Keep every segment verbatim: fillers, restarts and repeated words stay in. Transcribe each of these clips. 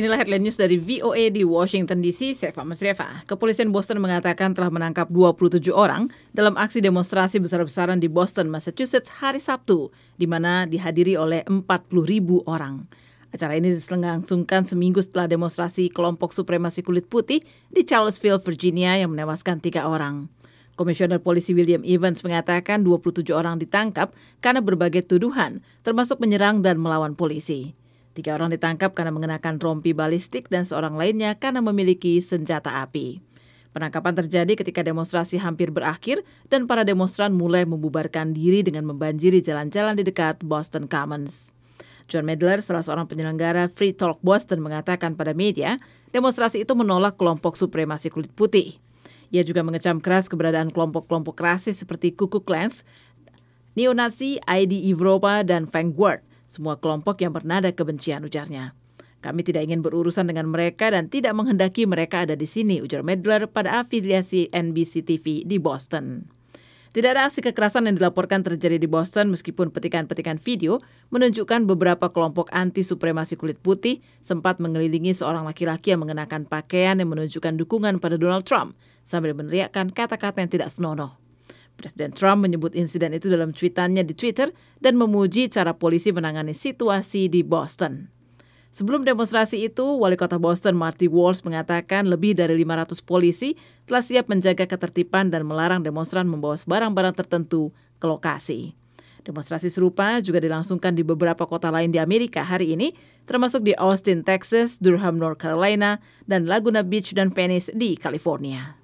Inilah headline news dari V O A di Washington D C, saya Fama Sreva. Kepolisian Boston mengatakan telah menangkap dua puluh tujuh orang dalam aksi demonstrasi besar-besaran di Boston, Massachusetts hari Sabtu, di mana dihadiri oleh empat puluh ribu orang. Acara ini diselenggarakan seminggu setelah demonstrasi kelompok supremasi kulit putih di Charlottesville, Virginia yang menewaskan tiga orang. Komisioner Polisi William Evans mengatakan dua puluh tujuh orang ditangkap karena berbagai tuduhan, termasuk menyerang dan melawan polisi. Tiga orang ditangkap karena mengenakan rompi balistik dan seorang lainnya karena memiliki senjata api. Penangkapan terjadi ketika demonstrasi hampir berakhir dan para demonstran mulai membubarkan diri dengan membanjiri jalan-jalan di dekat Boston Commons. John Medler, salah seorang penyelenggara Free Talk Boston, mengatakan pada media, demonstrasi itu menolak kelompok supremasi kulit putih. Ia juga mengecam keras keberadaan kelompok-kelompok rasis seperti Ku Klux Klan, neo-Nazi, I D Evropa, dan Vanguard. Semua kelompok yang bernada kebencian, ujarnya. Kami tidak ingin berurusan dengan mereka dan tidak menghendaki mereka ada di sini, ujar Medler pada afiliasi N B C T V di Boston. Tidak ada aksi kekerasan yang dilaporkan terjadi di Boston meskipun petikan-petikan video menunjukkan beberapa kelompok anti-supremasi kulit putih sempat mengelilingi seorang laki-laki yang mengenakan pakaian yang menunjukkan dukungan pada Donald Trump sambil meneriakkan kata-kata yang tidak senonoh. Presiden Trump menyebut insiden itu dalam cuitannya di Twitter dan memuji cara polisi menangani situasi di Boston. Sebelum demonstrasi itu, Wali Kota Boston Marty Walsh mengatakan lebih dari lima ratus polisi telah siap menjaga ketertiban dan melarang demonstran membawa barang-barang tertentu ke lokasi. Demonstrasi serupa juga dilangsungkan di beberapa kota lain di Amerika hari ini, termasuk di Austin, Texas, Durham, North Carolina, dan Laguna Beach dan Venice di California.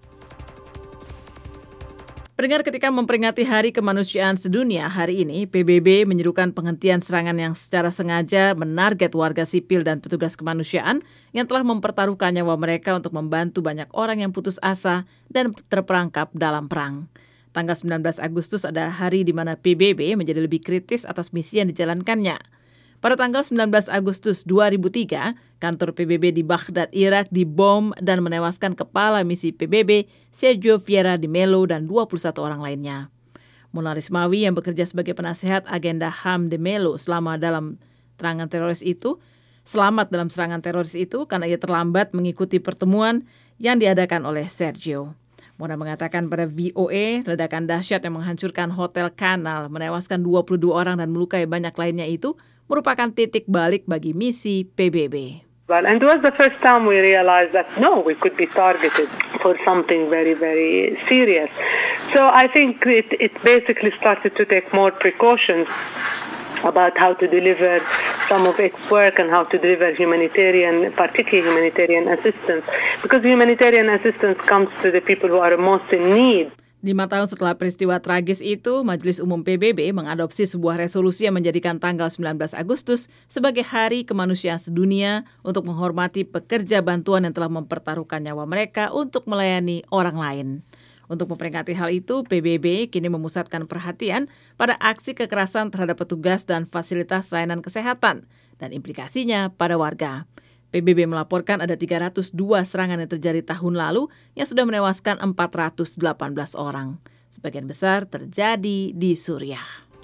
Pendengar, ketika memperingati Hari Kemanusiaan Sedunia hari ini, P B B menyerukan penghentian serangan yang secara sengaja menarget warga sipil dan petugas kemanusiaan yang telah mempertaruhkan nyawa mereka untuk membantu banyak orang yang putus asa dan terperangkap dalam perang. Tanggal sembilan belas Agustus adalah hari di mana P B B menjadi lebih kritis atas misi yang dijalankannya. Pada tanggal sembilan belas Agustus dua ribu tiga, kantor P B B di Baghdad, Irak dibom dan menewaskan kepala misi P B B, Sergio Vieira de Mello, dan dua puluh satu orang lainnya. Mona Rismawi yang bekerja sebagai penasehat agenda H A M de Mello selama dalam serangan teroris itu, selamat dalam serangan teroris itu karena ia terlambat mengikuti pertemuan yang diadakan oleh Sergio. Mona mengatakan pada V O A, ledakan dahsyat yang menghancurkan Hotel Canal, menewaskan dua puluh dua orang dan melukai banyak lainnya itu merupakan titik balik bagi misi P B B. Well, and it was the first time we realized that no, we could be targeted for something very, very serious. So I think it, it basically started to take more precautions about how to deliver some of its work and how to deliver humanitarian, particularly humanitarian assistance, because humanitarian assistance comes to the people who are most in need. Lima tahun setelah peristiwa tragis itu, Majelis Umum P B B mengadopsi sebuah resolusi yang menjadikan tanggal sembilan belas Agustus sebagai Hari Kemanusiaan Sedunia untuk menghormati pekerja bantuan yang telah mempertaruhkan nyawa mereka untuk melayani orang lain. Untuk memperingati hal itu, P B B kini memusatkan perhatian pada aksi kekerasan terhadap petugas dan fasilitas layanan kesehatan dan implikasinya pada warga. P B B melaporkan ada tiga ratus dua serangan yang terjadi tahun lalu yang sudah menewaskan empat ratus delapan belas orang. Sebagian besar terjadi di Suriah.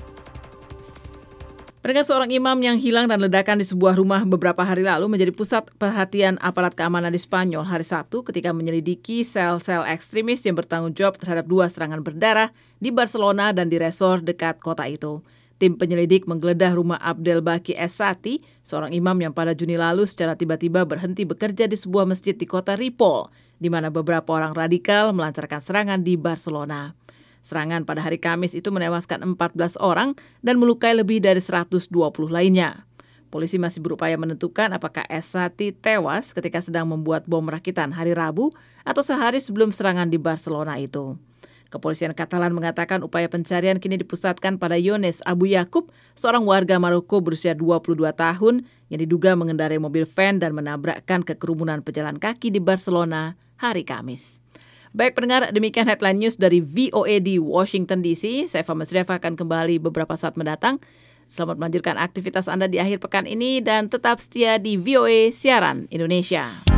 Pendengar, seorang imam yang hilang dan ledakan di sebuah rumah beberapa hari lalu menjadi pusat perhatian aparat keamanan di Spanyol hari Sabtu ketika menyelidiki sel-sel ekstremis yang bertanggung jawab terhadap dua serangan berdarah di Barcelona dan di resor dekat kota itu. Tim penyelidik menggeledah rumah Abdel Baki Es-Sati, seorang imam yang pada Juni lalu secara tiba-tiba berhenti bekerja di sebuah masjid di kota Ripoll, di mana beberapa orang radikal melancarkan serangan di Barcelona. Serangan pada hari Kamis itu menewaskan empat belas orang dan melukai lebih dari seratus dua puluh lainnya. Polisi masih berupaya menentukan apakah Es-Sati tewas ketika sedang membuat bom rakitan hari Rabu atau sehari sebelum serangan di Barcelona itu. Kepolisian Katalan mengatakan upaya pencarian kini dipusatkan pada Yones Abu Yakub, seorang warga Maroko berusia dua puluh dua tahun yang diduga mengendarai mobil van dan menabrakkan ke kerumunan pejalan kaki di Barcelona hari Kamis. Baik pendengar, demikian headline news dari V O A di Washington D C. Saya Fama Sreva akan kembali beberapa saat mendatang. Selamat melanjutkan aktivitas Anda di akhir pekan ini dan tetap setia di V O A Siaran Indonesia.